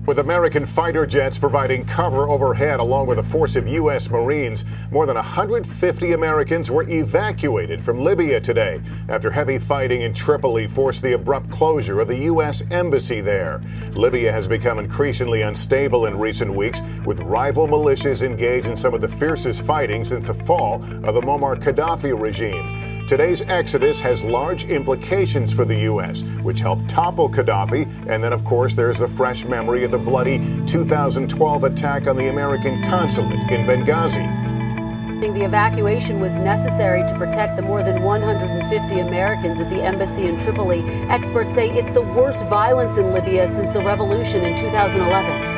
With American fighter jets providing cover overhead along with a force of U.S. Marines, more than 150 Americans were evacuated from Libya today after heavy fighting in Tripoli forced the abrupt closure of the U.S. embassy there. Libya has become increasingly unstable in recent weeks, with rival militias engaged in some of the fiercest fighting since the fall of the Muammar Gaddafi regime. Today's exodus has large implications for the U.S., which helped topple Gaddafi. And then, of course, there's the fresh memory of the bloody 2012 attack on the American consulate in Benghazi. The evacuation was necessary to protect the more than 150 Americans at the embassy in Tripoli. Experts say it's the worst violence in Libya since the revolution in 2011.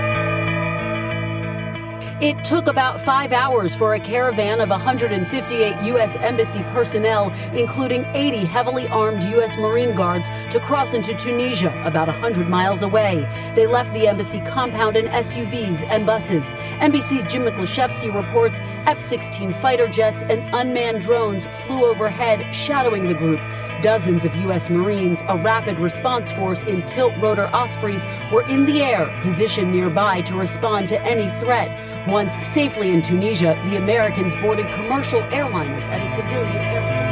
It took about 5 hours for a caravan of 158 U.S. Embassy personnel, including 80 heavily armed U.S. Marine Guards, to cross into Tunisia, about 100 miles away. They left the embassy compound in SUVs and buses. NBC's Jim Miklaszewski reports F-16 fighter jets and unmanned drones flew overhead, shadowing the group. Dozens of U.S. Marines, a rapid response force in tilt-rotor Ospreys, were in the air, positioned nearby to respond to any threat. Once safely in Tunisia, the Americans boarded commercial airliners at a civilian airport.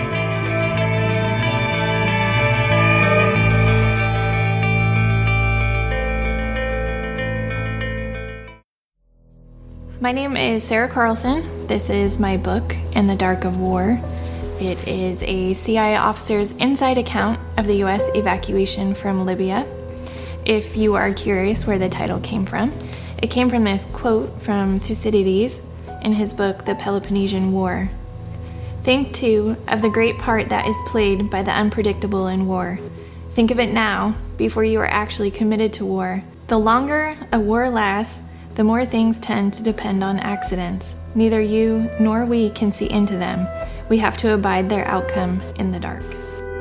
My name is Sarah Carlson. This is my book, In the Dark of War. It is a CIA officer's inside account of the U.S. evacuation from Libya. If you are curious where the title came from, it came from this quote from Thucydides in his book, The Peloponnesian War. Think, too, of the great part that is played by the unpredictable in war. Think of it now, before you are actually committed to war. The longer a war lasts, the more things tend to depend on accidents. Neither you nor we can see into them. We have to abide their outcome in the dark.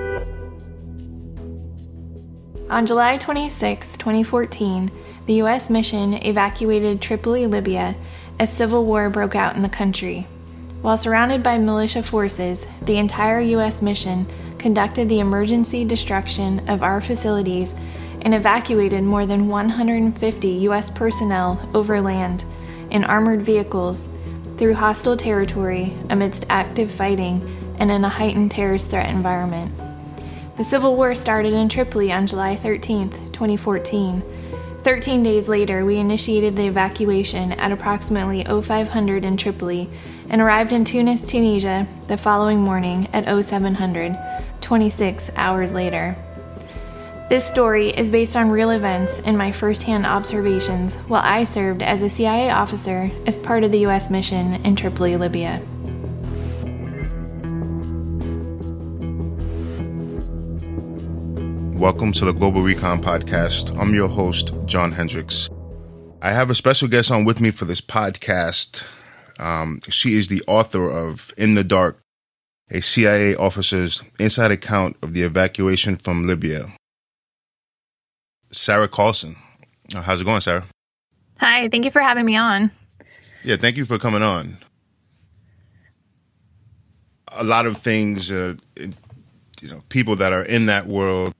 On July 26, 2014, the U.S. mission evacuated Tripoli, Libya, as civil war broke out in the country. While surrounded by militia forces, the entire U.S. mission conducted the emergency destruction of our facilities and evacuated more than 150 U.S. personnel overland in armored vehicles through hostile territory amidst active fighting and in a heightened terrorist threat environment. The Civil War started in Tripoli on July 13, 2014. 13 days later, we initiated the evacuation at approximately 0500 in Tripoli and arrived in Tunis, Tunisia, the following morning at 0700, 26 hours later. This story is based on real events and my first-hand observations while I served as a CIA officer as part of the U.S. mission in Tripoli, Libya. Welcome to the Global Recon Podcast. I'm your host, John Hendricks. I have a special guest on with me for this podcast. She is the author of In the Dark, a CIA officer's inside account of the evacuation from Libya. Sarah Carlson. How's it going, Sarah? Hi, thank you for having me on. Yeah, thank you for coming on. A lot of things, people that are in that world,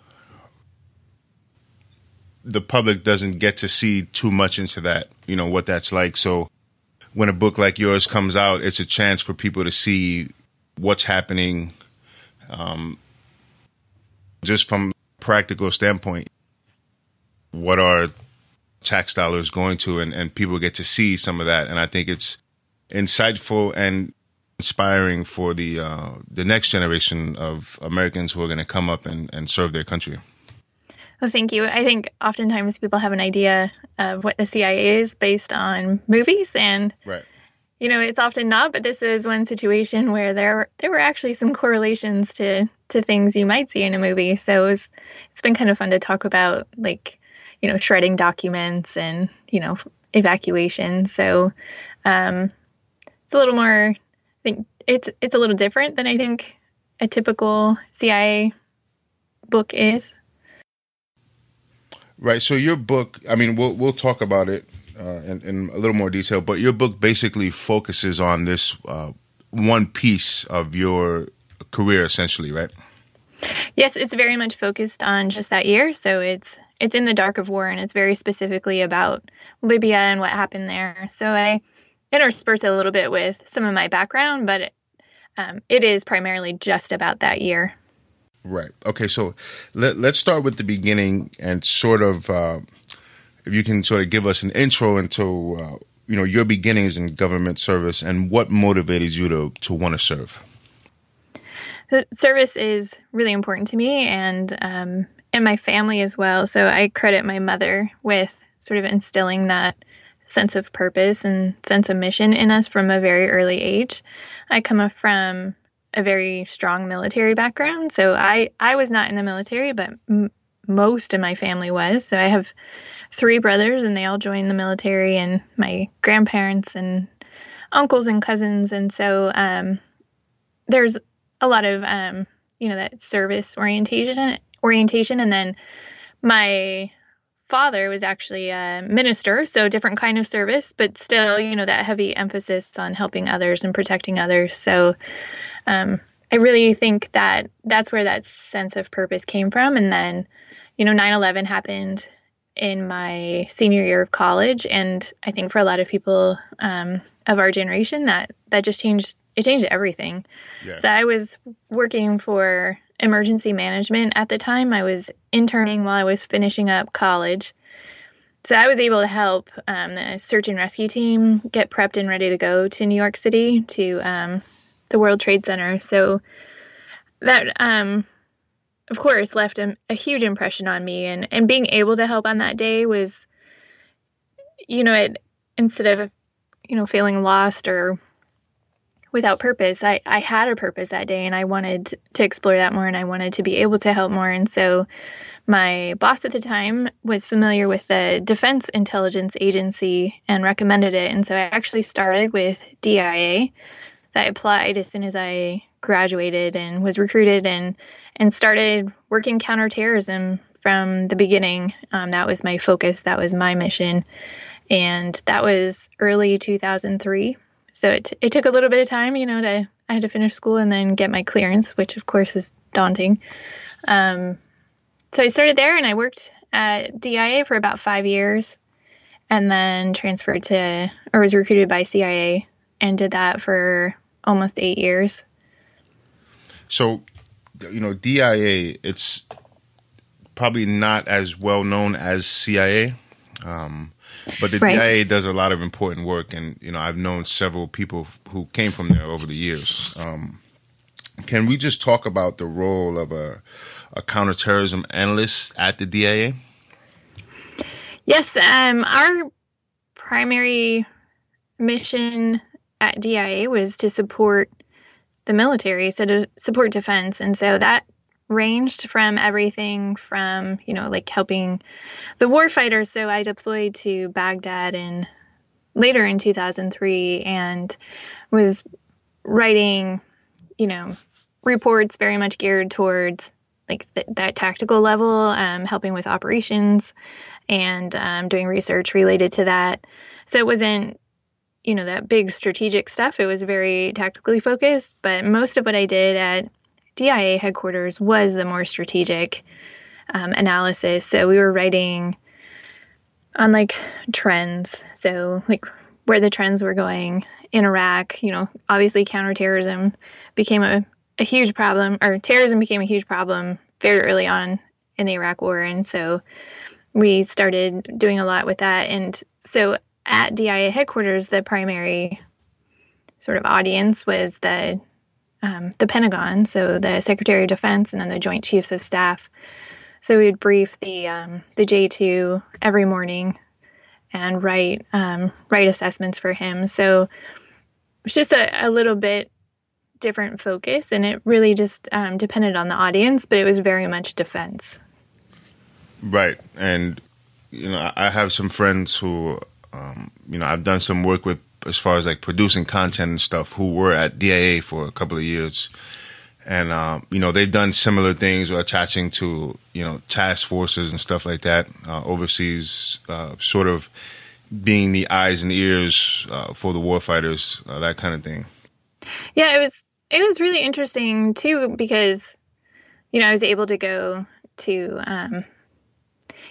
the public doesn't get to see too much into that, what that's like. So when a book like yours comes out, it's a chance for people to see what's happening, just from a practical standpoint. What are tax dollars going to, and people get to see some of that. And I think it's insightful and inspiring for the next generation of Americans who are going to come up and serve their country. Well, thank you. I think oftentimes people have an idea of what the CIA is based on movies, and right. It's often not. But this is one situation where there were actually some correlations to things you might see in a movie. So it's been kind of fun to talk about, shredding documents and evacuation. So it's a little more. I think it's a little different than I think a typical CIA book is. Right. So your book, we'll talk about it in a little more detail, but your book basically focuses on this one piece of your career, essentially, right? Yes, it's very much focused on just that year. So it's it's in the dark of war, and it's very specifically about Libya and what happened there. So I intersperse it a little bit with some of my background, but it is primarily just about that year. Right. Okay. So let's start with the beginning and sort of, if you can sort of give us an intro into, your beginnings in government service and what motivated you to want to serve. So service is really important to me and my family as well. So I credit my mother with sort of instilling that sense of purpose and sense of mission in us from a very early age. I come from a very strong military background. So I was not in the military, but most of my family was. So I have 3 brothers, and they all joined the military, and my grandparents and uncles and cousins. And so there's a lot of, that service orientation. And then my father was actually a minister, so different kind of service, but still, that heavy emphasis on helping others and protecting others. So I really think that that's where that sense of purpose came from. And then, 9/11 happened in my senior year of college. And I think for a lot of people of our generation, that just changed everything. Yeah. So I was working for emergency management at the time. I was interning while I was finishing up college. So I was able to help the search and rescue team get prepped and ready to go to New York City to the World Trade Center. So that, of course, left a huge impression on me. And being able to help on that day was, instead of, feeling lost or without purpose, I had a purpose that day, and I wanted to explore that more, and I wanted to be able to help more. And so my boss at the time was familiar with the Defense Intelligence Agency and recommended it. And so I actually started with DIA. So I applied as soon as I graduated and was recruited and started working counterterrorism from the beginning. That was my focus. That was my mission. And that was early 2003. So it took a little bit of time, I had to finish school and then get my clearance, which of course is daunting. So I started there, and I worked at DIA for about 5 years, and then was recruited by CIA and did that for almost 8 years. So, DIA, it's probably not as well known as CIA. But the right. DIA does a lot of important work, and I've known several people who came from there over the years. Can we just talk about the role of a counterterrorism analyst at the DIA? Yes, our primary mission at DIA was to support the military, so to support defense, and so that ranged from everything from, helping the warfighters. So I deployed to Baghdad later in 2003 and was writing, reports very much geared towards that tactical level, helping with operations and doing research related to that. So it wasn't, that big strategic stuff. It was very tactically focused, but most of what I did at DIA headquarters was the more strategic analysis. So we were writing on trends. So where the trends were going in Iraq, obviously counterterrorism became a huge problem, or terrorism became a huge problem very early on in the Iraq war. And so we started doing a lot with that. And so at DIA headquarters, the primary sort of audience was the Pentagon, so the Secretary of Defense, and then the Joint Chiefs of Staff. So we would brief the J2 every morning and write assessments for him. So it's just a little bit different focus, and it really just depended on the audience, but it was very much defense. Right, and I have some friends who I've done some work with, as far as producing content and stuff, who were at DIA for a couple of years. And, they've done similar things, attaching to, task forces and stuff like that, overseas, sort of being the eyes and ears for the warfighters, that kind of thing. Yeah, it was really interesting, too, because, I was able to go to,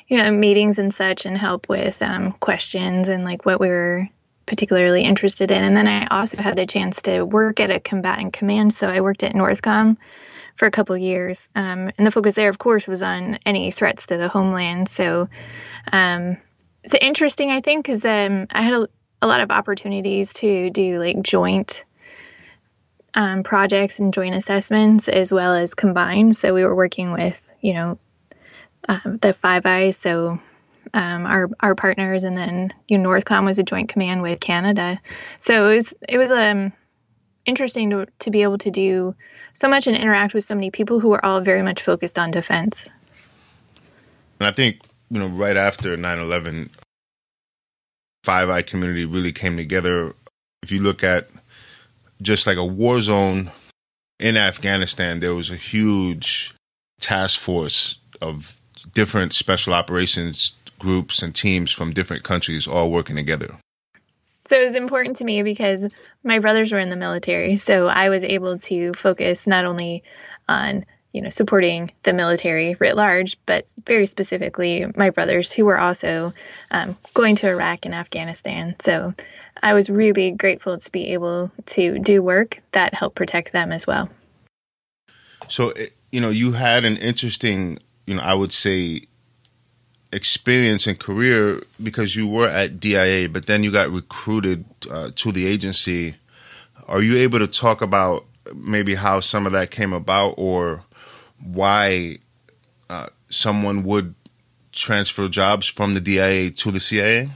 meetings and such, and help with questions and like what we were particularly interested in. And then I also had the chance to work at a combatant command. So I worked at NORTHCOM for a couple of years. And the focus there, of course, was on any threats to the homeland. So it's interesting, I think, because I had a lot of opportunities to do like joint projects and joint assessments as well as combined. So we were working with, the Five Eyes, so our partners, and then NORTHCOM was a joint command with Canada. So it was interesting to be able to do so much and interact with so many people who were all very much focused on defense. And I think right after 9/11, Five Eye community really came together. If you look at just like a war zone in Afghanistan, there was a huge task force of different special operations groups and teams from different countries all working together. So it was important to me because my brothers were in the military, so I was able to focus not only on supporting the military writ large, but very specifically my brothers who were also going to Iraq and Afghanistan. So I was really grateful to be able to do work that helped protect them as well. So, you had an interesting, I would say, experience and career because you were at DIA, but then you got recruited to the agency. Are you able to talk about maybe how some of that came about, or why someone would transfer jobs from the DIA to the CIA?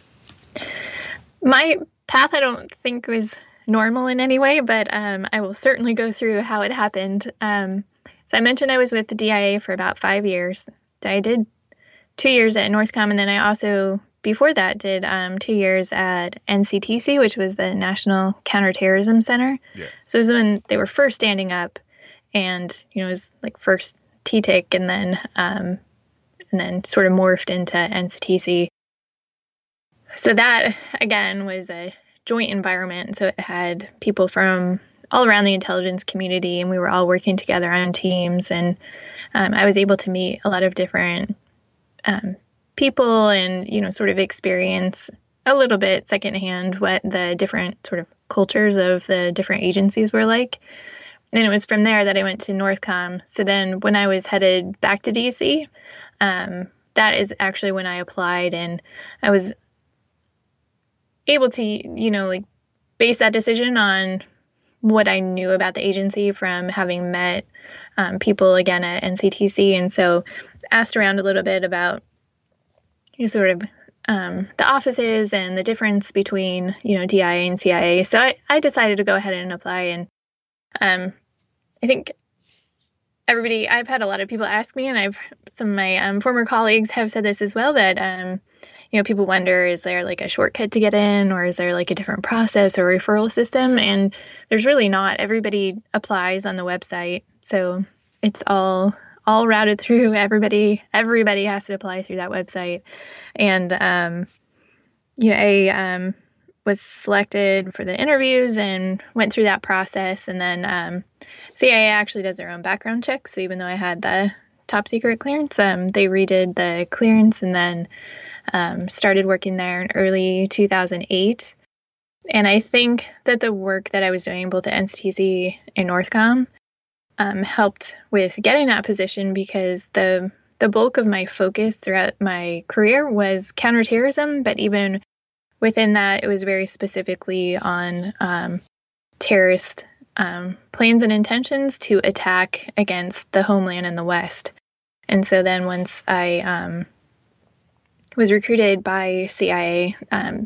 My path, I don't think, was normal in any way, but I will certainly go through how it happened. So I mentioned I was with the DIA for about 5 years. I did 2 years at NORTHCOM, and then I also, before that, did 2 years at NCTC, which was the National Counterterrorism Center. Yeah. So it was when they were first standing up, and it was like first TTIC, and then sort of morphed into NCTC. So that again was a joint environment. So it had people from all around the intelligence community, and we were all working together on teams. And I was able to meet a lot of different people and sort of experience a little bit secondhand what the different sort of cultures of the different agencies were like. And it was from there that I went to NORTHCOM. So then when I was headed back to DC, that is actually when I applied, and I was able to, base that decision on what I knew about the agency from having met people again at NCTC. And so asked around a little bit about the offices and the difference between, DIA and CIA. So I decided to go ahead and apply. And I think I've had a lot of people ask me, and some of my former colleagues have said this as well, that, people wonder, is there like a shortcut to get in, or is there like a different process or referral system? And there's really not. Everybody applies on the website. So it's all routed through everybody. Everybody has to apply through that website. And, I was selected for the interviews and went through that process. And then CIA actually does their own background check. So even though I had the top secret clearance, they redid the clearance, and then started working there in early 2008. And I think that the work that I was doing both at NCTC and NORTHCOM helped with getting that position, because the bulk of my focus throughout my career was counterterrorism, but even within that, it was very specifically on terrorist plans and intentions to attack against the homeland in the West. And so then once I was recruited by CIA,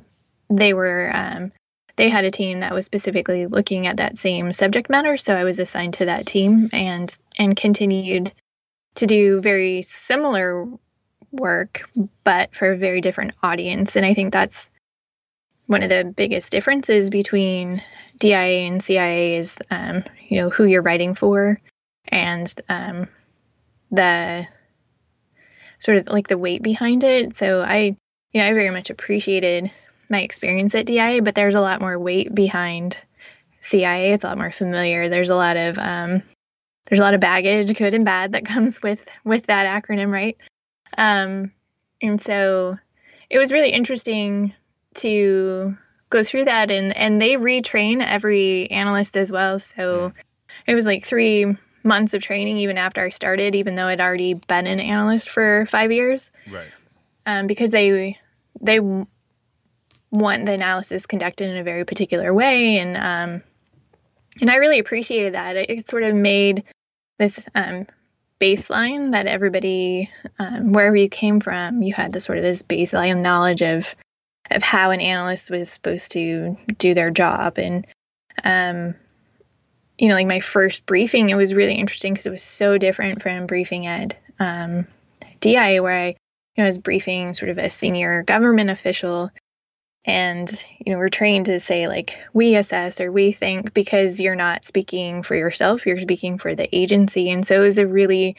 they had a team that was specifically looking at that same subject matter. So I was assigned to that team and continued to do very similar work, but for a very different audience. And I think that's one of the biggest differences between DIA and CIA is, who you're writing for, and the sort of like the weight behind it. So I very much appreciated my experience at DIA, but there's a lot more weight behind CIA. It's a lot more familiar. There's a lot of baggage, good and bad, that comes with that acronym, right? And so it was really interesting to go through that, and they retrain every analyst as well. So it was like 3 months of training even after I started, even though I'd already been an analyst for 5 years. Right. Because they want the analysis conducted in a very particular way, and I really appreciated that. It sort of made this baseline that everybody, wherever you came from, you had this baseline knowledge of how an analyst was supposed to do their job. And like my first briefing, it was really interesting because it was so different from briefing at DIA, where I was briefing sort of a senior government official. And, we're trained to say, like, we assess or we think, because you're not speaking for yourself, you're speaking for the agency. And so it was a really,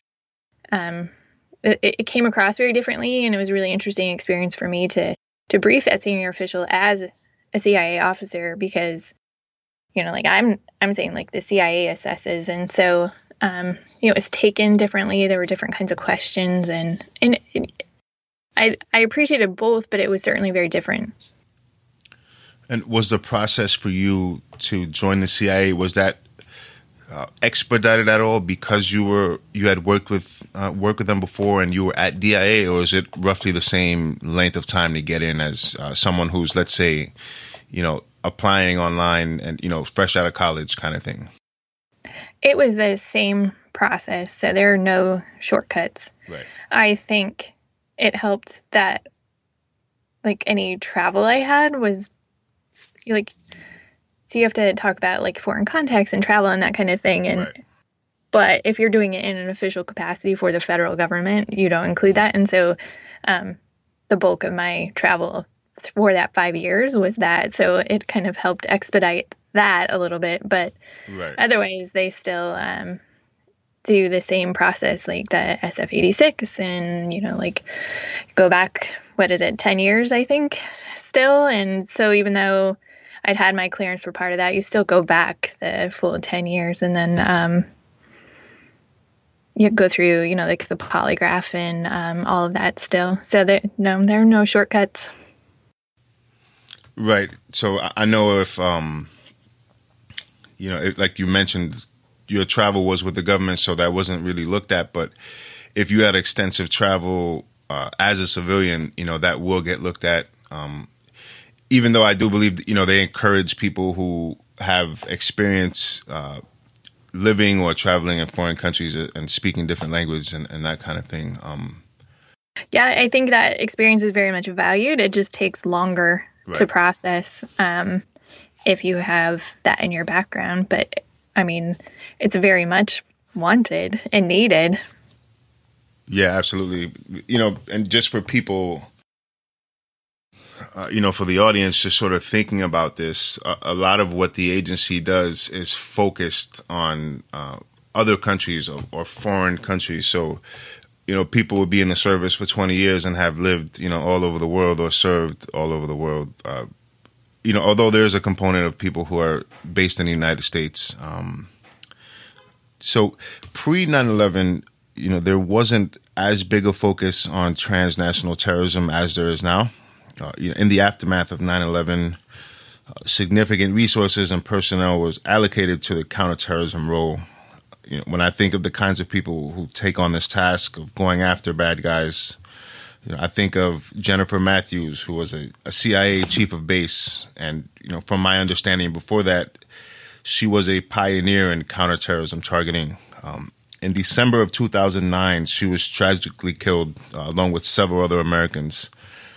it came across very differently. And it was a really interesting experience for me to brief that senior official as a CIA officer, because, like I'm saying, like, the CIA assesses. And so, it was taken differently. There were different kinds of questions, and I appreciated both, but it was certainly very different. And was the process for you to join the CIA, was that expedited at all because you had worked with them before and you were at DIA, or is it roughly the same length of time to get in as someone who's, let's say, applying online and fresh out of college kind of thing? It was the same process, so there are no shortcuts. Right. I think it helped that, like, any travel I had was so you have to talk about, like, foreign contacts and travel and that kind of thing. And right. But if you're doing it in an official capacity for the federal government, you don't include that. And so the bulk of my travel for that 5 years was that. So it kind of helped expedite that a little bit. But right. Otherwise, they still do the same process, like the SF-86, and, like, go back, 10 years, I think, still. And so even though I'd had my clearance for part of that, you still go back the full 10 years, and then you go through, like the polygraph and all of that still. So there are no shortcuts. Right. So I know if, like you mentioned, your travel was with the government, so that wasn't really looked at. But if you had extensive travel as a civilian, that will get looked at. Even though I do believe, they encourage people who have experience living or traveling in foreign countries and speaking different languages and that kind of thing. Yeah, I think that experience is very much valued. It just takes longer to process if you have that in your background. But, I mean, it's very much wanted and needed. Yeah, absolutely. And just for people, for the audience, just sort of thinking about this, a lot of what the agency does is focused on other countries or foreign countries. So, people would be in the service for 20 years and have lived, all over the world or served all over the world. Although there's a component of people who are based in the United States. So pre 9/11, there wasn't as big a focus on transnational terrorism as there is now. In the aftermath of 9/11, significant resources and personnel was allocated to the counterterrorism role. When I think of the kinds of people who take on this task of going after bad guys, I think of Jennifer Matthews, who was a CIA chief of base. And, from my understanding before that, she was a pioneer in counterterrorism targeting. In December of 2009, she was tragically killed along with several other Americans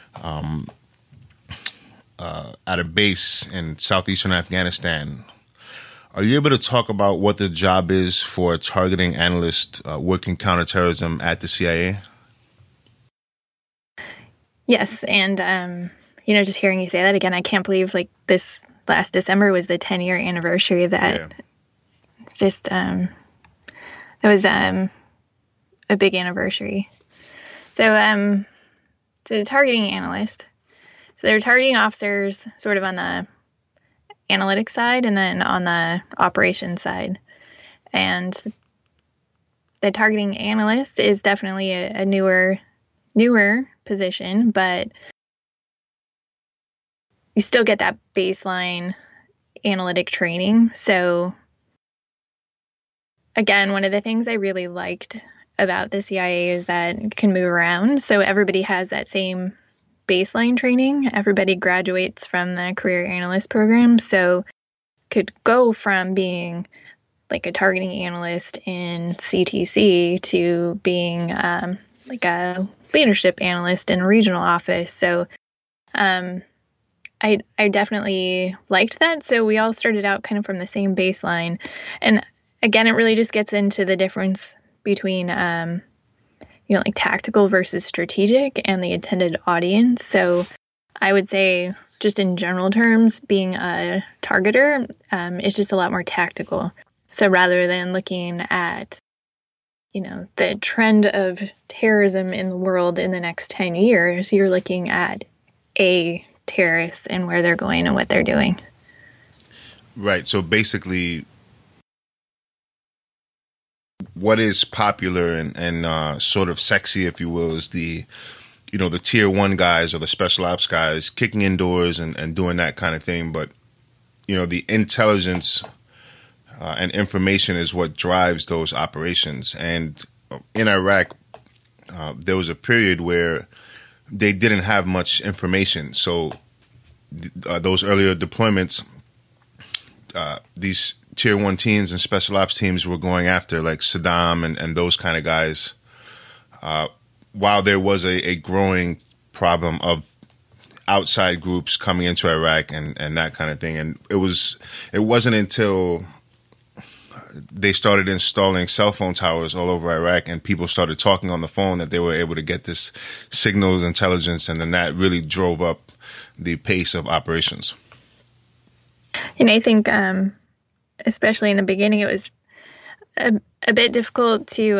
at a base in southeastern Afghanistan. Are you able to talk about what the job is for a targeting analyst working counterterrorism at the CIA? Yes, and just hearing you say that again, I can't believe, like, this last December was the 10-year anniversary of that. Yeah. It's just it was a big anniversary. So the targeting analyst. So they're targeting officers sort of on the analytics side and then on the operations side. And the targeting analyst is definitely a newer position, but you still get that baseline analytic training. So again, one of the things I really liked about the CIA is that it can move around. So everybody has that same baseline training. Everybody graduates from the career analyst program. So could go from being like a targeting analyst in CTC to being like a leadership analyst in a regional office. So I definitely liked that. So we all started out kind of from the same baseline. And again, it really just gets into the difference between, like tactical versus strategic and the intended audience. So I would say just in general terms, being a targeter is just a lot more tactical. So rather than looking at, the trend of terrorism in the world in the next 10 years, you're looking at a terrorist and where they're going and what they're doing. Right. So basically, what is popular and sort of sexy, if you will, is the tier 1 guys or the special ops guys kicking indoors and doing that kind of thing. But, the intelligence and information is what drives those operations. And in Iraq, there was a period where they didn't have much information. So those earlier deployments, these tier 1 teams and special ops teams were going after like Saddam and those kind of guys, while there was a growing problem of outside groups coming into Iraq and that kind of thing. And it wasn't until they started installing cell phone towers all over Iraq and people started talking on the phone that they were able to get this signals intelligence, and then that really drove up the pace of operations. And I think, especially in the beginning, it was a bit difficult to,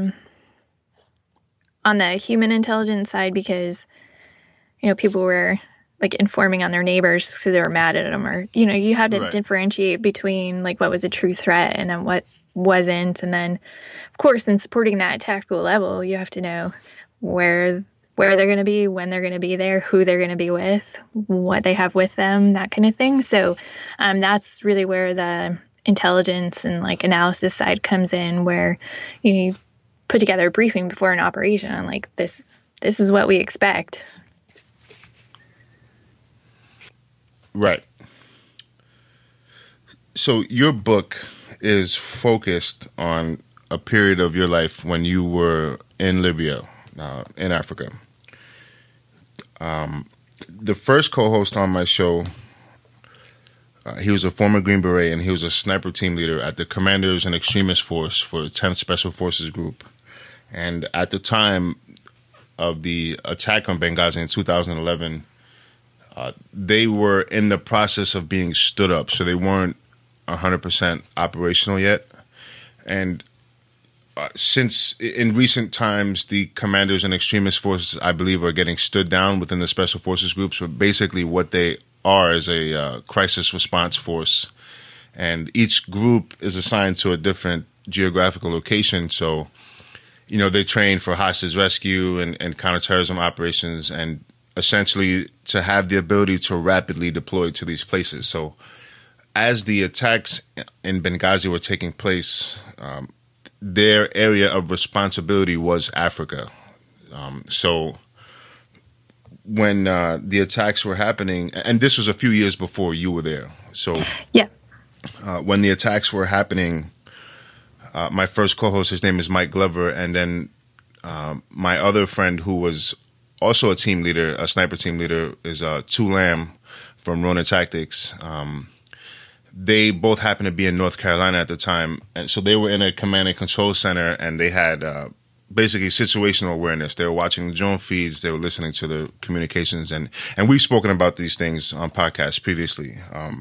on the human intelligence side, because, people were like informing on their neighbors because they were mad at them, or, you had to differentiate between like what was a true threat and then what wasn't. And then, of course, in supporting that tactical level, you have to know where they're going to be, when they're going to be there, who they're going to be with, what they have with them, that kind of thing. So that's really where the intelligence and like analysis side comes in, where you put together a briefing before an operation on like this is what we expect. Right. So your book is focused on a period of your life when you were in Libya, in Africa. The first co-host on my show, he was a former Green Beret, and he was a sniper team leader at the Commanders and Extremist Force for the 10th Special Forces Group. And at the time of the attack on Benghazi in 2011, they were in the process of being stood up, so they weren't 100% operational yet. And since in recent times, the commanders and extremist forces, I believe, are getting stood down within the special forces groups. But basically what they are is a crisis response force. And each group is assigned to a different geographical location. So, they train for hostage rescue and counterterrorism operations, and essentially to have the ability to rapidly deploy to these places. So as the attacks in Benghazi were taking place, their area of responsibility was Africa. So when the attacks were happening, and this was a few years before you were there. So yeah, when the attacks were happening, my first co-host, his name is Mike Glover, and then my other friend who was also a team leader, a sniper team leader, is Tu Lam from Rona Tactics. They both happened to be in North Carolina at the time, and so they were in a command and control center, and they had basically situational awareness. They were watching the drone feeds, they were listening to the communications, and we've spoken about these things on podcasts previously.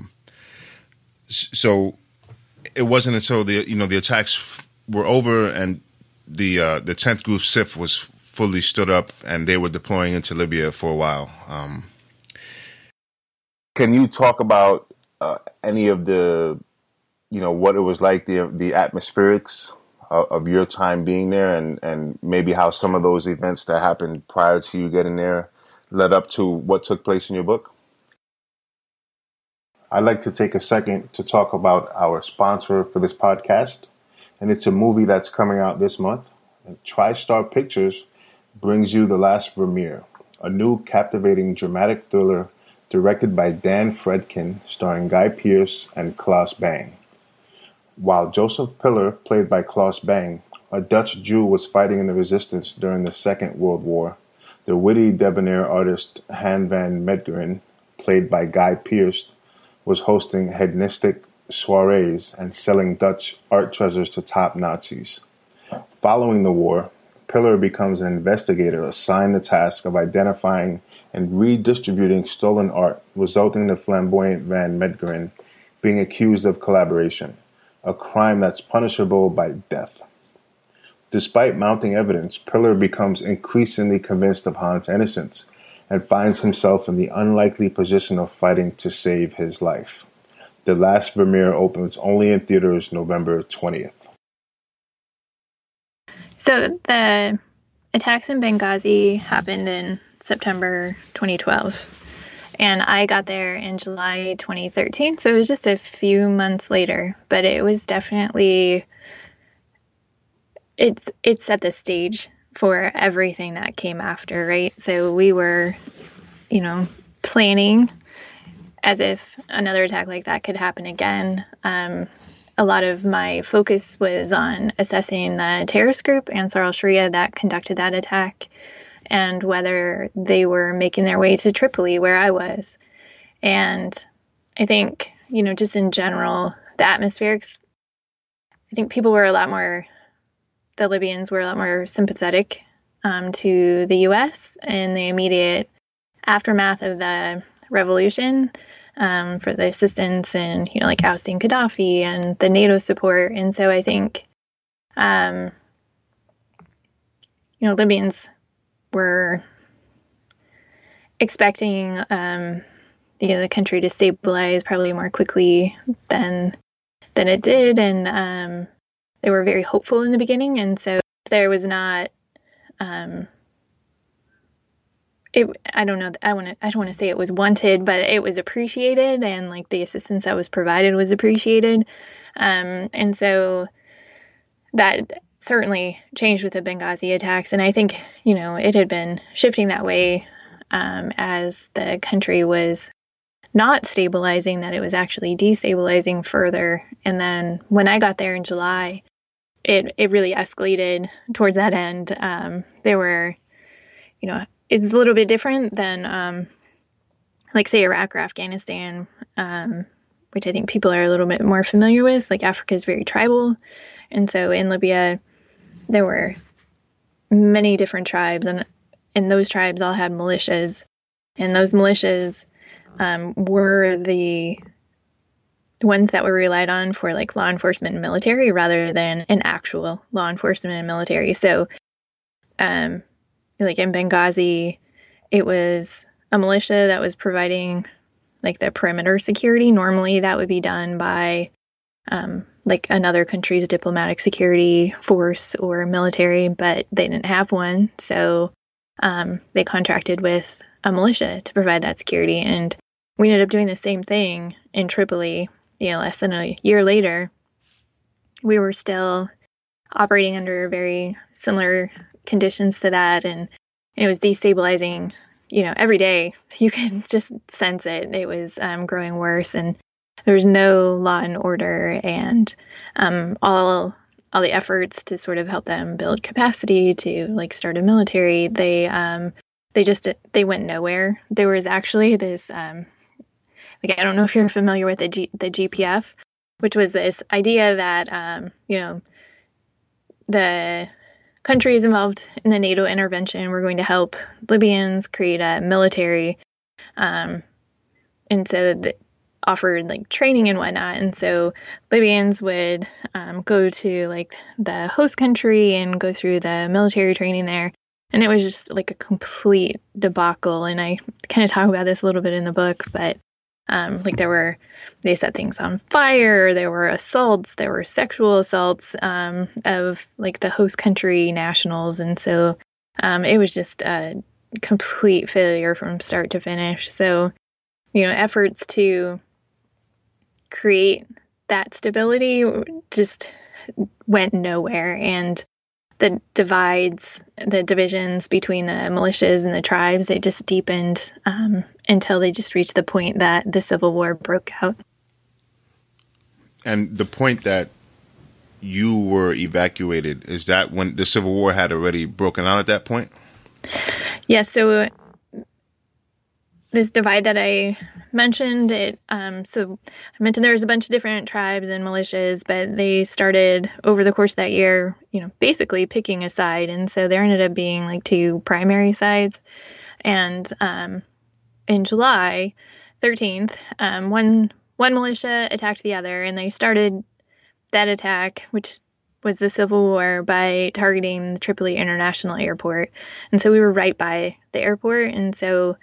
So it wasn't until the attacks were over and the 10th Group SIF was fully stood up, and they were deploying into Libya for a while. Can you talk about any of the, what it was like, the atmospherics of your time being there, and maybe how some of those events that happened prior to you getting there led up to what took place in your book? I'd like to take a second to talk about our sponsor for this podcast, and it's a movie that's coming out this month. And TriStar Pictures brings you The Last Vermeer, a new captivating dramatic thriller directed by Dan Fredkin, starring Guy Pearce and Klaus Bang. While Joseph Pillar, played by Klaus Bang, a Dutch Jew, was fighting in the resistance during the Second World War, the witty debonair artist Han van Meegeren, played by Guy Pearce, was hosting hedonistic soirees and selling Dutch art treasures to top Nazis. Following the war, Pillar becomes an investigator assigned the task of identifying and redistributing stolen art, resulting in the flamboyant Van Meegeren being accused of collaboration, a crime that's punishable by death. Despite mounting evidence, Pillar becomes increasingly convinced of Han's innocence and finds himself in the unlikely position of fighting to save his life. The Last Vermeer opens only in theaters November 20th. So the attacks in Benghazi happened in September 2012, and I got there in July 2013, so it was just a few months later, but it was definitely, it set the stage for everything that came after, right? So we were, planning as if another attack like that could happen again. A lot of my focus was on assessing the terrorist group, Ansar al-Sharia, that conducted that attack, and whether they were making their way to Tripoli, where I was. And I think, just in general, the atmospherics, I think the Libyans were a lot more sympathetic to the U.S. in the immediate aftermath of the revolution, for the assistance and, ousting Gaddafi and the NATO support. And so I think, Libyans were expecting, the country to stabilize probably more quickly than it did. And they were very hopeful in the beginning. And so there was not, I don't know. I don't want to say it was wanted, but it was appreciated, and the assistance that was provided was appreciated. And so that certainly changed with the Benghazi attacks. And I think, it had been shifting that way as the country was not stabilizing, that it was actually destabilizing further. And then when I got there in July, it really escalated towards that end. There were, it's a little bit different than, say, Iraq or Afghanistan, which I think people are a little bit more familiar with. Africa is very tribal. And so in Libya, there were many different tribes, and those tribes all had militias. And those militias were the ones that were relied on for law enforcement and military rather than an actual law enforcement and military. So, in Benghazi, it was a militia that was providing the perimeter security. Normally that would be done by another country's diplomatic security force or military, but they didn't have one. So they contracted with a militia to provide that security. And we ended up doing the same thing in Tripoli. Less than a year later, we were still operating under very similar conditions to that, and it was destabilizing. Every day you could just sense it. It was growing worse, and there was no law and order, and all the efforts to sort of help them build capacity to start a military, they went nowhere. There was actually this I don't know if you're familiar with the GPF, which was this idea that the countries involved in the NATO intervention were going to help Libyans create a military, and so that offered training and whatnot. And so Libyans would go to the host country and go through the military training there. And it was just a complete debacle. And I kind of talk about this a little bit in the book, but They set things on fire. There were assaults. There were sexual assaults of like the host country nationals. And so it was just a complete failure from start to finish. So, efforts to create that stability just went nowhere. And the divisions between the militias and the tribes, they just deepened until they just reached the point that the Civil War broke out. And the point that you were evacuated, is that when the Civil War had already broken out at that point? Yes. So this divide that I mentioned, so I mentioned there was a bunch of different tribes and militias, but they started over the course of that year, basically picking a side. And so there ended up being like two primary sides. And in July 13th, one militia attacked the other, and they started that attack, which was the Civil War, by targeting the Tripoli International Airport. And so we were right by the airport. And so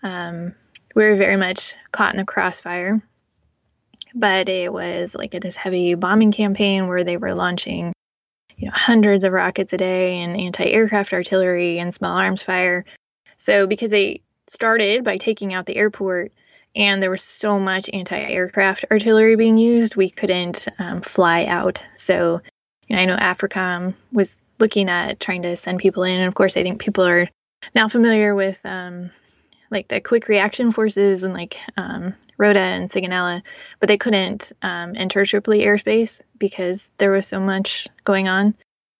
we were very much caught in the crossfire. But it was like this heavy bombing campaign where they were launching, hundreds of rockets a day and anti-aircraft artillery and small arms fire. So because they started by taking out the airport and there was so much anti-aircraft artillery being used, we couldn't fly out. So, I know AFRICOM was looking at trying to send people in. And of course, I think people are now familiar with like the quick reaction forces and like Rota and Sigonella, but they couldn't enter Tripoli airspace because there was so much going on.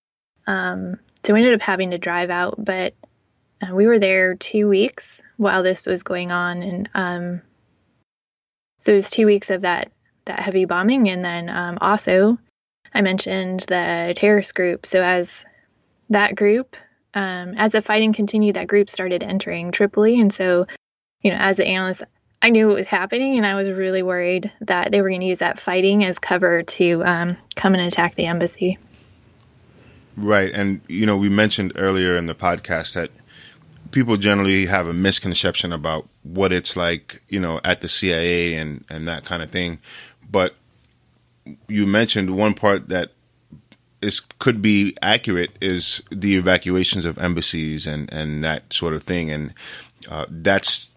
So we ended up having to drive out, but we were there 2 weeks while this was going on. And so it was 2 weeks of that heavy bombing. And then also I mentioned the terrorist group. So as that group, as the fighting continued, that group started entering Tripoli. And so, as the analyst, I knew it was happening, and I was really worried that they were going to use that fighting as cover to come and attack the embassy. Right. And, we mentioned earlier in the podcast that people generally have a misconception about what it's like, at the CIA and that kind of thing. But you mentioned one part that could be accurate is the evacuations of embassies and that sort of thing. And that's,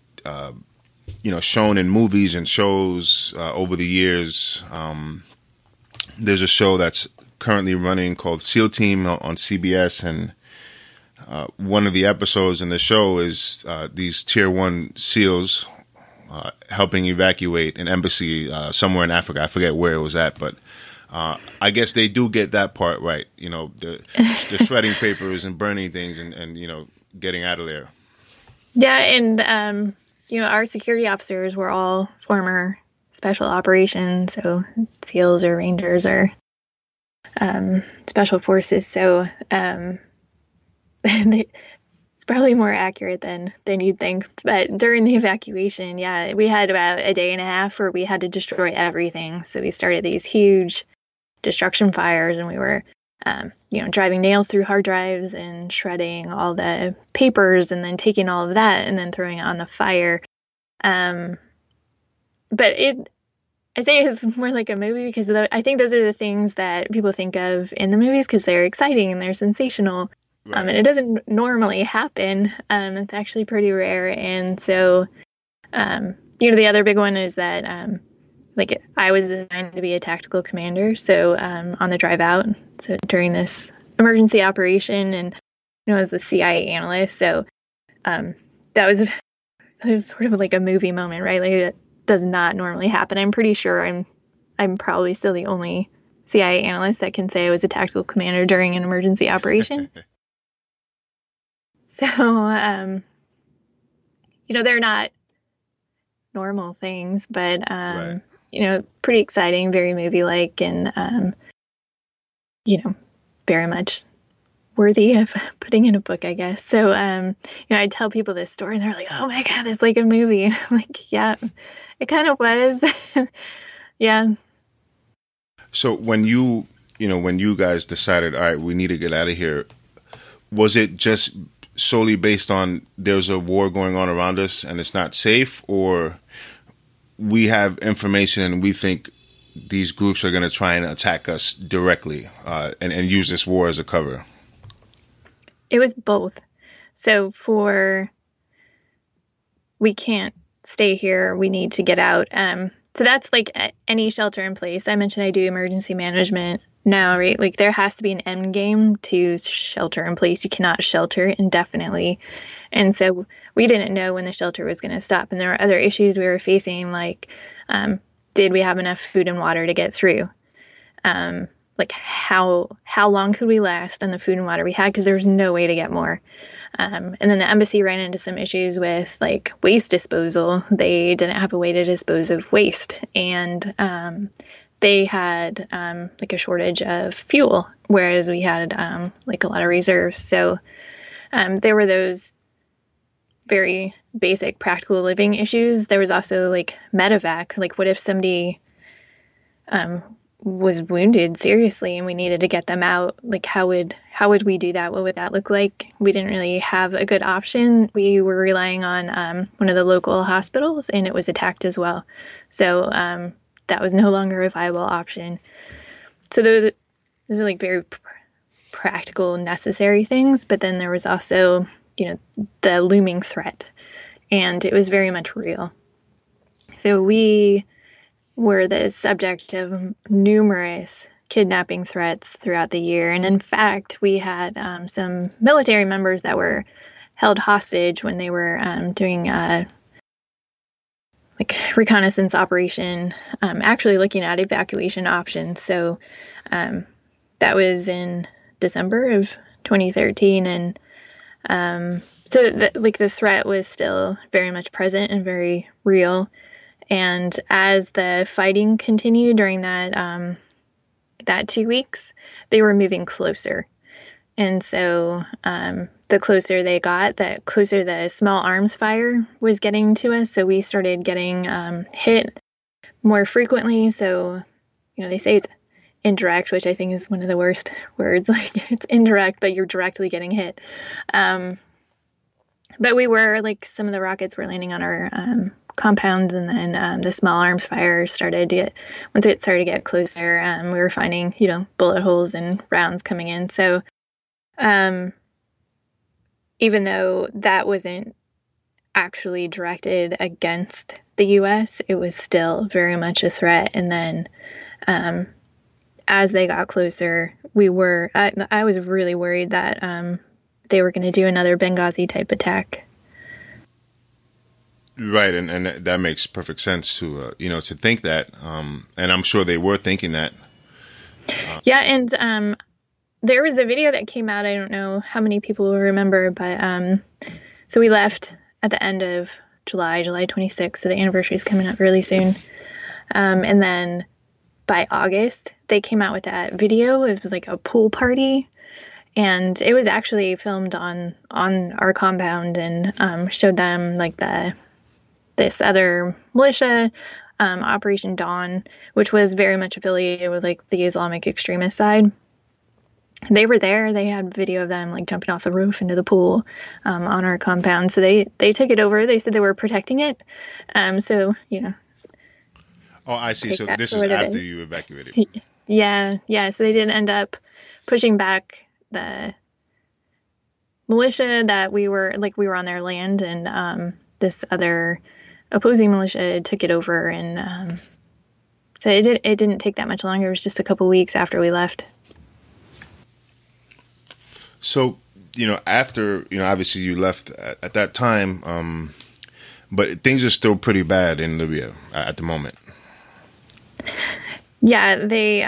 shown in movies and shows over the years. There's a show that's currently running called SEAL Team on CBS. And one of the episodes in the show is these Tier 1 SEALs helping evacuate an embassy somewhere in Africa. I forget where it was at, but I guess they do get that part right. The shredding papers and burning things and getting out of there. Yeah, and our security officers were all former special operations, so SEALs or Rangers or special forces. So it's probably more accurate than you'd think. But during the evacuation, yeah, we had about a day and a half where we had to destroy everything. So we started these huge destruction fires, and we were, driving nails through hard drives and shredding all the papers and then taking all of that and then throwing it on the fire. But I say it's more like a movie because I think those are the things that people think of in the movies because they're exciting and they're sensational. Right. And it doesn't normally happen. It's actually pretty rare. And so, the other big one is that, I was designed to be a tactical commander. So, on the drive out, so during this emergency operation and, as the CIA analyst. So, that was sort of like a movie moment, right? Like that does not normally happen. I'm pretty sure I'm probably still the only CIA analyst that can say I was a tactical commander during an emergency operation. So, they're not normal things, but, right. Pretty exciting, very movie-like, and, very much worthy of putting in a book, I guess. So, I tell people this story, and they're like, oh, my God, it's like a movie. I'm like, yeah, it kind of was. Yeah. So when you guys decided, all right, we need to get out of here, was it just solely based on there's a war going on around us and it's not safe, or we have information and we think these groups are going to try and attack us directly and use this war as a cover? It was both. So we can't stay here. We need to get out. So that's like any shelter in place. I mentioned I do emergency management now, right? Like there has to be an end game to shelter in place. You cannot shelter indefinitely. And so we didn't know when the shelter was going to stop. And there were other issues we were facing, like did we have enough food and water to get through? Like how long could we last on the food and water we had? Because there was no way to get more. And then the embassy ran into some issues with like waste disposal. They didn't have a way to dispose of waste, and they had like a shortage of fuel, whereas we had like a lot of reserves. So there were those very basic practical living issues. There was also like medevac. Like what if somebody was wounded seriously and we needed to get them out? Like how would we do that? What would that look like? We didn't really have a good option. We were relying on one of the local hospitals, and it was attacked as well. So that was no longer a viable option. So those are like very practical, necessary things. But then there was also, the looming threat, and it was very much real. So we were the subject of numerous kidnapping threats throughout the year. And in fact, we had some military members that were held hostage when they were doing a reconnaissance operation, actually looking at evacuation options. So that was in December of 2013. And so the threat was still very much present and very real. And as the fighting continued during that 2 weeks, they were moving closer. And so the closer they got, the closer the small arms fire was getting to us. So we started getting hit more frequently. So, they say it's indirect, which I think is one of the worst words. Like it's indirect, but you're directly getting hit. But we were, like, some of the rockets were landing on our compounds, and then the small arms fire once it started to get closer, we were finding, bullet holes and rounds coming in. So even though that wasn't actually directed against the U.S., it was still very much a threat. And then as they got closer, I was really worried that they were going to do another Benghazi type attack. Right, and that makes perfect sense to to think that, and I'm sure they were thinking that. Yeah, and there was a video that came out. I don't know how many people will remember, but so we left at the end of July 26th, so the anniversary is coming up really soon. And then by August, they came out with that video. It was like a pool party. And it was actually filmed on our compound, and showed them like this other militia, Operation Dawn, which was very much affiliated with like the Islamic extremist side. They were there. They had video of them like jumping off the roof into the pool on our compound. So they took it over. They said they were protecting it. So Oh, I see. So this is after you evacuated. Yeah. So they did end up pushing back the militia that we were on their land, and this other opposing militia took it over, and so it didn't take that much longer. It was just a couple weeks after we left. So after obviously you left at that time, but things are still pretty bad in Libya at the moment. Yeah,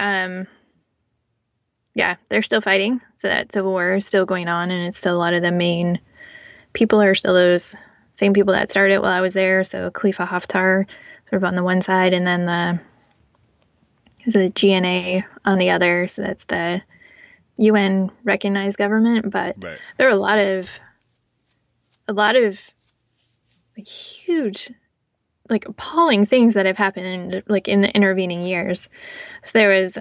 they're still fighting. So that civil war is still going on, and it's still a lot of the main people are still those same people that started while I was there. So Khalifa Haftar sort of on the one side, and then the GNA on the other. So that's the UN recognized government. But right. There are a lot of like huge, like appalling things that have happened like in the intervening years. So there was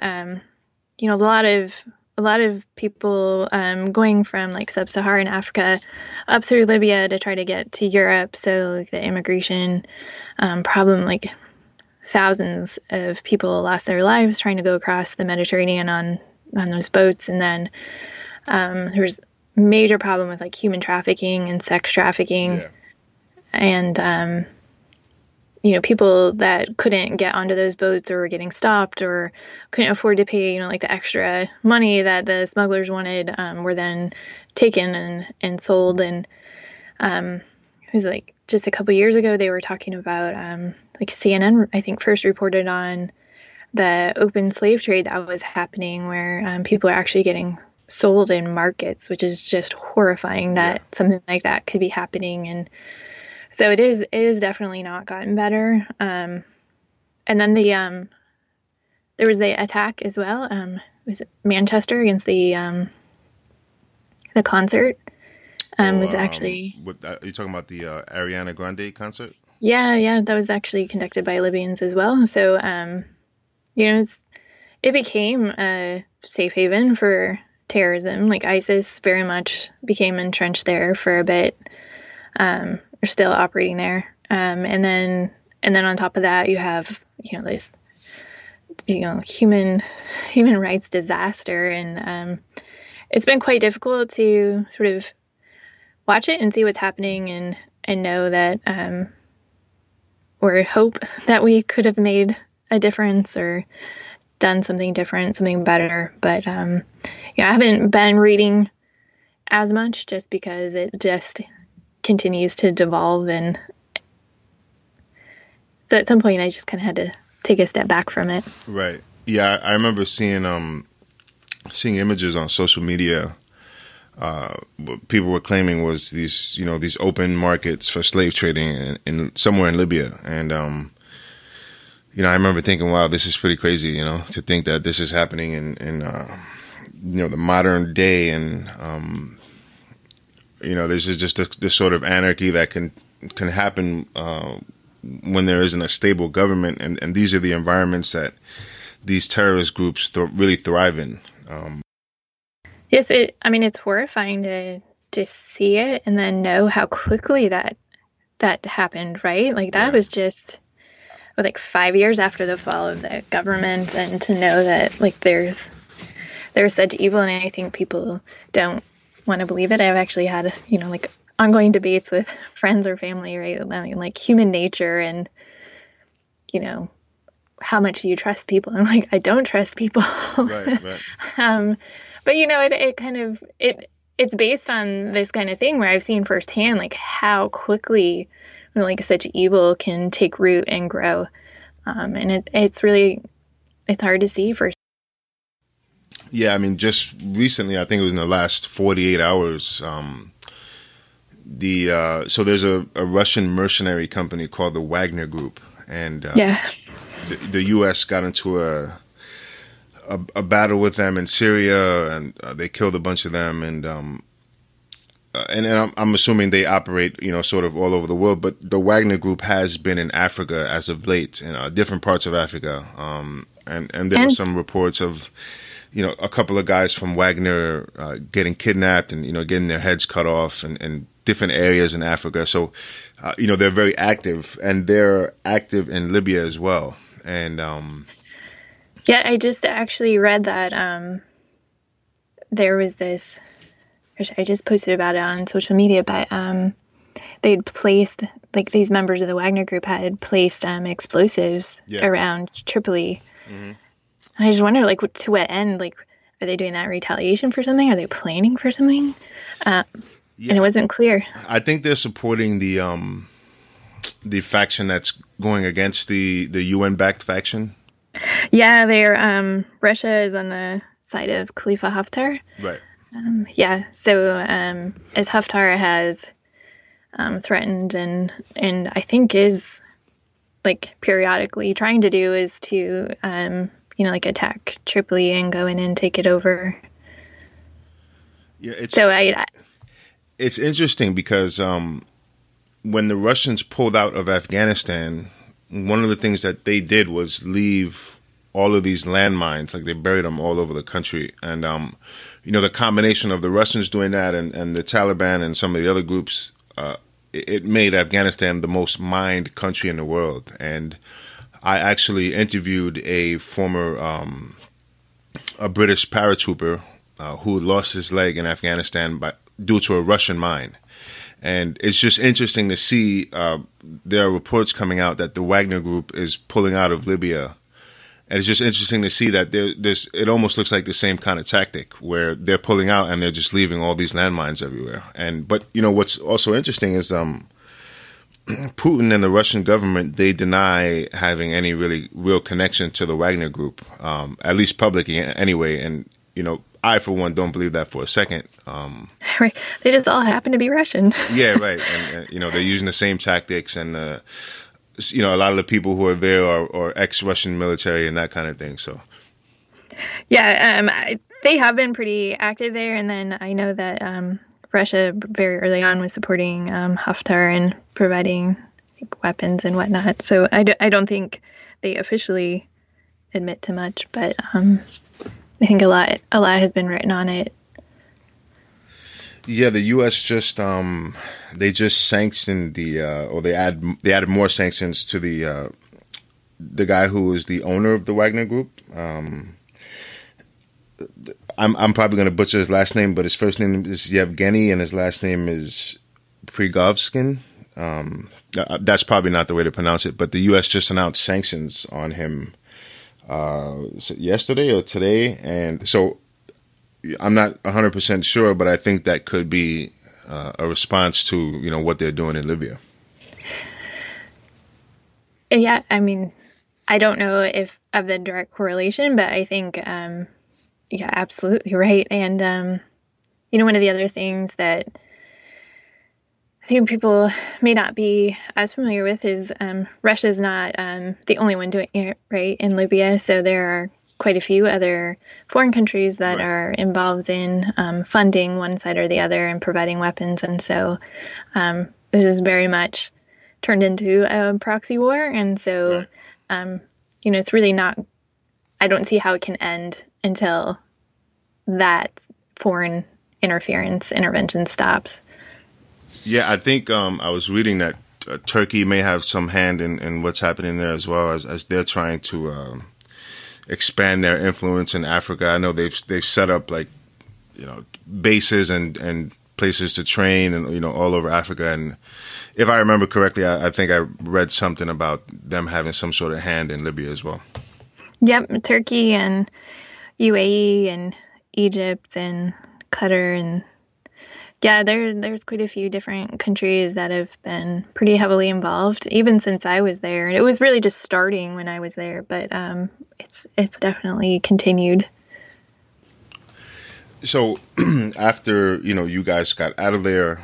a lot of people going from like sub-Saharan Africa up through Libya to try to get to Europe. So like the immigration problem like thousands of people lost their lives trying to go across the Mediterranean on those boats. And then there was major problem with like human trafficking and sex trafficking. Yeah. And, people that couldn't get onto those boats or were getting stopped or couldn't afford to pay, like the extra money that the smugglers wanted, were then taken and sold. And it was like just a couple years ago, they were talking about like CNN, I think, first reported on the open slave trade that was happening where people are actually getting sold in markets, which is just horrifying that something like that could be happening. And so it is definitely not gotten better. And then there was the attack as well. It was Manchester against the concert. Was actually. Are you talking about the Ariana Grande concert? Yeah, that was actually conducted by Libyans as well. So, it became a safe haven for terrorism. Like ISIS very much became entrenched there for a bit. Are still operating there. And then on top of that, you have, this, human rights disaster. And it's been quite difficult to sort of watch it and see what's happening and know that, or hope that we could have made a difference or done something different, something better. But, I haven't been reading as much just because it just continues to devolve, and so at some point I just kind of had to take a step back from it. Right. Yeah, I remember seeing images on social media. What people were claiming was these open markets for slave trading in somewhere in Libya, and I remember thinking, wow, this is pretty crazy. To think that this is happening in the modern day, and this is just this sort of anarchy that can happen when there isn't a stable government, and these are the environments that these terrorist groups really thrive in. Yes, it's horrifying to see it and then know how quickly that happened, right? Like that was just like 5 years after the fall of the government, and to know that like there's such evil, and I think people don't want to believe it. I've actually had, like ongoing debates with friends or family, right? I mean, like human nature and, how much do you trust people? I'm like, I don't trust people. Right. But, it kind of, it's based on this kind of thing where I've seen firsthand, like how quickly like such evil can take root and grow. And it's hard to see first. Yeah, I mean, just recently, I think it was in the last 48 hours, so there's a Russian mercenary company called the Wagner Group, and the U.S. got into a battle with them in Syria, and they killed a bunch of them, and I'm assuming they operate, sort of all over the world, but the Wagner Group has been in Africa as of late, in different parts of Africa, and there were some reports of a couple of guys from Wagner getting kidnapped and, getting their heads cut off in different areas in Africa. So, they're very active, and they're active in Libya as well. And I just actually read that there was this, I just posted about it on social media, but they'd placed, like these members of the Wagner Group had placed explosives around Tripoli. Mm-hmm. I just wonder, like, to what end? Like, are they doing that in retaliation for something? Are they planning for something? And it wasn't clear. I think they're supporting the faction that's going against the UN-backed faction. Yeah, they're Russia is on the side of Khalifa Haftar. Right. So as Haftar has threatened and I think is like periodically trying to do is to like attack Tripoli and go in and take it over. Yeah, it's interesting because when the Russians pulled out of Afghanistan, one of the things that they did was leave all of these landmines, like they buried them all over the country. And, the combination of the Russians doing that and the Taliban and some of the other groups, it made Afghanistan the most mined country in the world. And I actually interviewed a former a British paratrooper who lost his leg in Afghanistan due to a Russian mine. And it's just interesting to see there are reports coming out that the Wagner Group is pulling out of Libya. And it's just interesting to see that it almost looks like the same kind of tactic where they're pulling out and they're just leaving all these landmines everywhere. But what's also interesting is Putin and the Russian government, they deny having any real connection to the Wagner Group, at least publicly anyway. And, I, for one, don't believe that for a second. Right. They just all happen to be Russian. Yeah, right. And they're using the same tactics, and a lot of the people who are there are ex-Russian military and that kind of thing. So, yeah, they have been pretty active there. And then I know that Russia very early on was supporting Haftar and providing weapons and whatnot. So I don't think they officially admit to much, but I think a lot has been written on it. Yeah, the U.S. just sanctioned they added more sanctions to the guy who is the owner of the Wagner Group. I'm probably going to butcher his last name, but his first name is Yevgeny and his last name is Prigozhin. That's probably not the way to pronounce it, but the U.S. just announced sanctions on him yesterday or today, and so I'm not 100% sure, but I think that could be a response to what they're doing in Libya. Yeah, I mean, I don't know if of the direct correlation, but I think yeah, absolutely right. And one of the other things that I think people may not be as familiar with is Russia's not the only one doing it, right, in Libya. So there are quite a few other foreign countries that are involved in funding one side or the other and providing weapons. And so this is very much turned into a proxy war. And so, it's really not, I don't see how it can end until that foreign intervention stops. Yeah, I think I was reading that Turkey may have some hand in what's happening there as well, as they're trying to expand their influence in Africa. I know they've set up bases and places to train and all over Africa. And if I remember correctly, I think I read something about them having some sort of hand in Libya as well. Yep, Turkey and UAE and Egypt and Qatar and there's quite a few different countries that have been pretty heavily involved, even since I was there. And it was really just starting when I was there, but it's definitely continued. So after, you guys got out of there,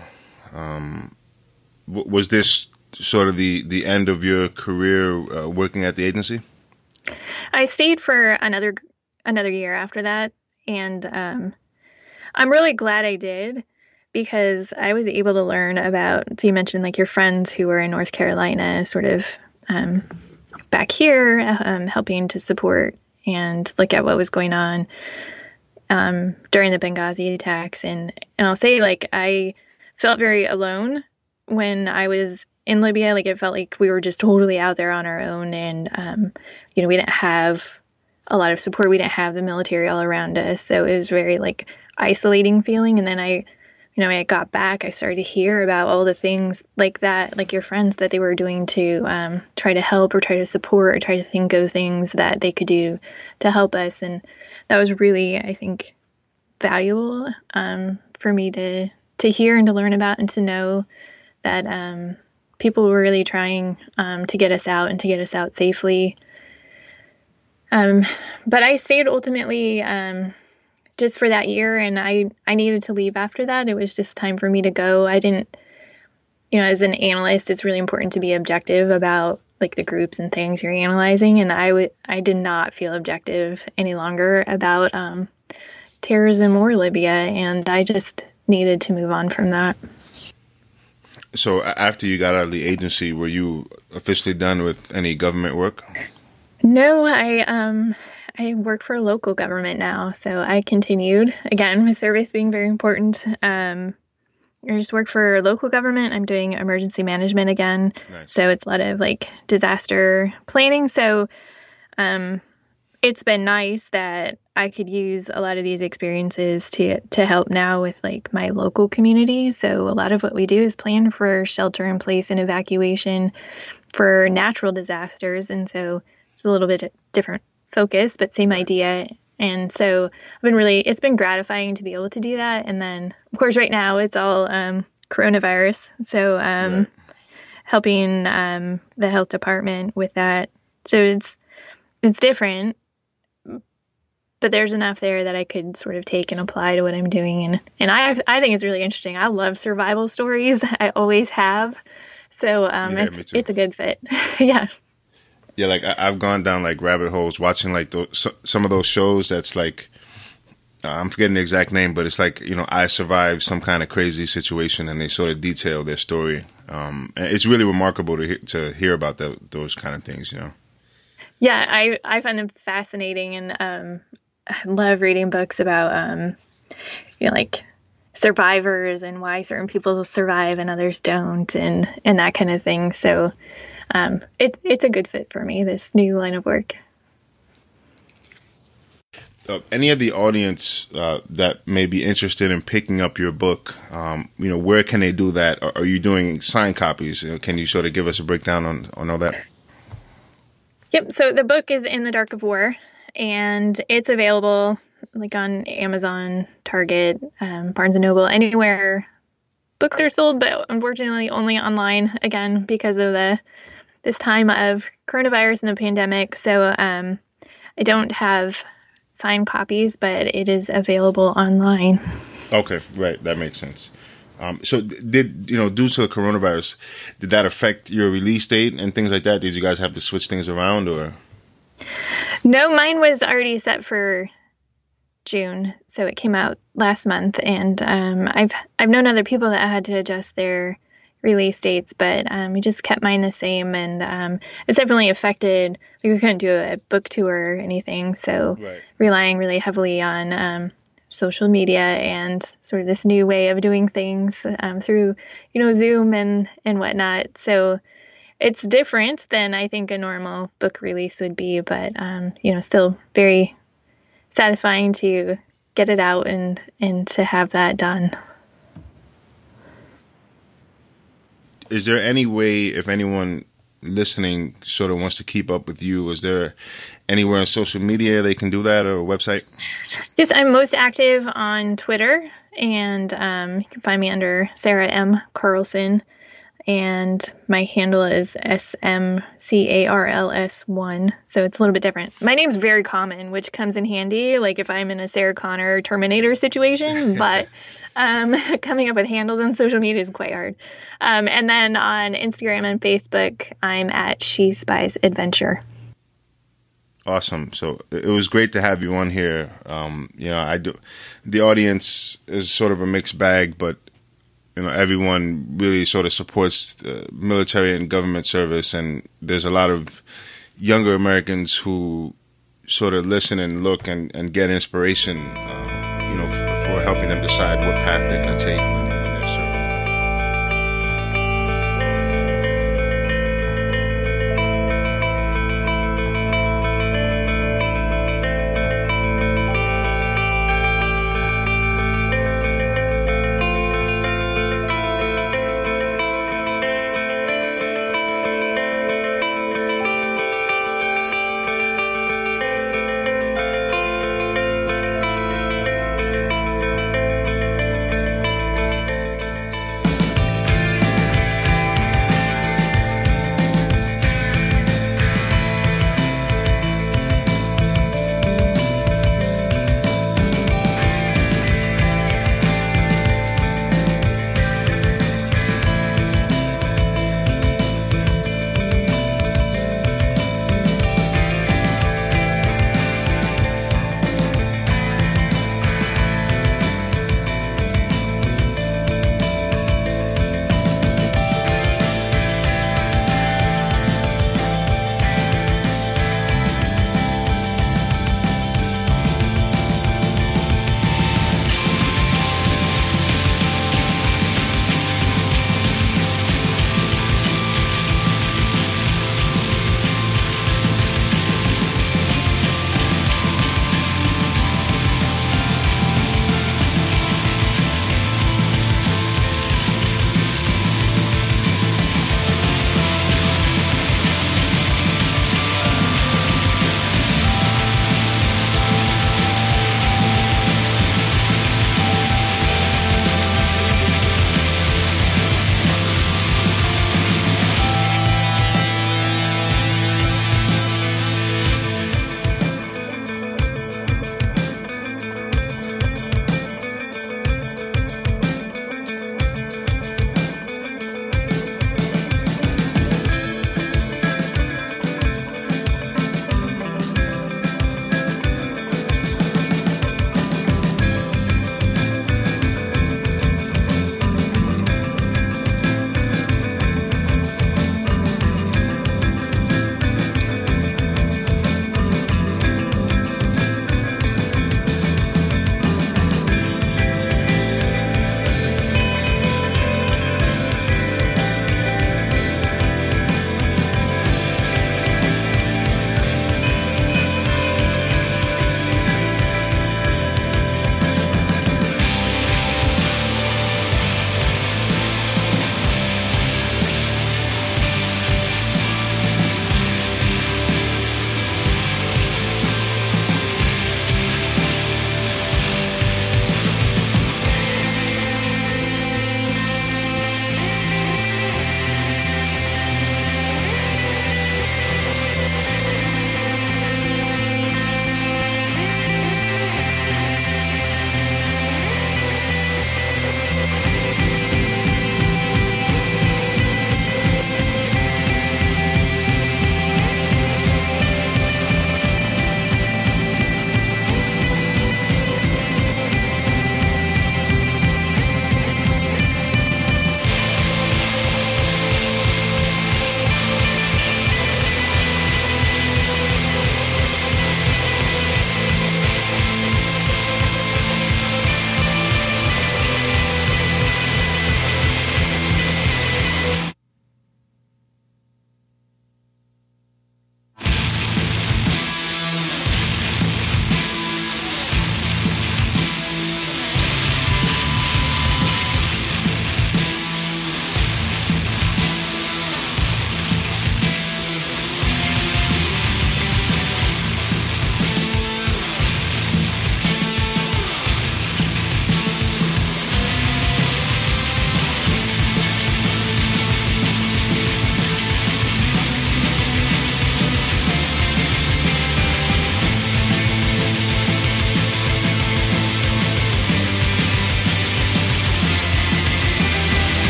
was this sort of the end of your career working at the agency? I stayed for another year after that, and I'm really glad I did, because I was able to learn about, so you mentioned your friends who were in North Carolina, sort of back here, helping to support and look at what was going on during the Benghazi attacks. And I'll say, I felt very alone when I was in Libya. It felt like we were just totally out there on our own. And, we didn't have a lot of support. We didn't have the military all around us. So it was very isolating feeling. And then I got back, I started to hear about all the things like that, like your friends, that they were doing to try to help or try to support or try to think of things that they could do to help us. And that was really, I think, valuable for me to hear and to learn about, and to know that people were really trying to get us out and to get us out safely. But I stayed ultimately just for that year, and I needed to leave after that. It was just time for me to go. I didn't, as an analyst, it's really important to be objective about the groups and things you're analyzing. And I did not feel objective any longer about terrorism or Libya, and I just needed to move on from that. So after you got out of the agency, were you officially done with any government work? No, I work for a local government now, so I continued, again, with service being very important. I just work for local government. I'm doing emergency management again. Nice. So it's a lot of like disaster planning. So it's been nice that I could use a lot of these experiences to help now with like my local community. So a lot of what we do is plan for shelter in place and evacuation for natural disasters. And so it's a little bit different focus, but same idea. And so it's been gratifying to be able to do that. And then of course, right now it's all coronavirus. So helping the health department with that. So it's different, but there's enough there that I could sort of take and apply to what I'm doing. And I think it's really interesting. I love survival stories. I always have. So it's a good fit. Yeah. Yeah, like I've gone down like rabbit holes watching like some of those shows that's like, I'm forgetting the exact name, but it's like, I survived some kind of crazy situation and they sort of detail their story. And it's really remarkable to hear about those kind of things, Yeah, I find them fascinating, and I love reading books about like survivors and why certain people survive and others don't, and that kind of thing. So it's a good fit for me, this new line of work. Any of the audience that may be interested in picking up your book, where can they do that? Are you doing signed copies? Can you sort of give us a breakdown on all that? Yep. So the book is In the Dark of War, and it's available like on Amazon, Target, Barnes & Noble, anywhere books are sold, but unfortunately only online, again, because of this time of coronavirus and the pandemic. So I don't have signed copies, but it is available online. Okay, right. That makes sense. So due to the coronavirus, did that affect your release date and things like that? Did you guys have to switch things around, or? No, mine was already set for June, so it came out last month, and I've known other people that had to adjust their release dates, but we just kept mine the same, and it's definitely affected. Like, we couldn't do a book tour or anything, so relying really heavily on social media and sort of this new way of doing things through Zoom and whatnot. So it's different than I think a normal book release would be, but still very satisfying to get it out and to have that done. Is there any way, if anyone listening sort of wants to keep up with you, is there anywhere on social media they can do that, or a website? Yes, I'm most active on Twitter, and you can find me under Sarah M. Carlson, and my handle is SMCARLS1, so it's a little bit different. My name's very common, which comes in handy, like if I'm in a Sarah Connor Terminator situation, but coming up with handles on social media is quite hard. And then on Instagram and Facebook, I'm at She Spies Adventure. Awesome. So it was great to have you on here. The audience is sort of a mixed bag, but everyone really sort of supports military and government service, and there's a lot of younger Americans who sort of listen and look and get inspiration, for helping them decide what path they're going to take.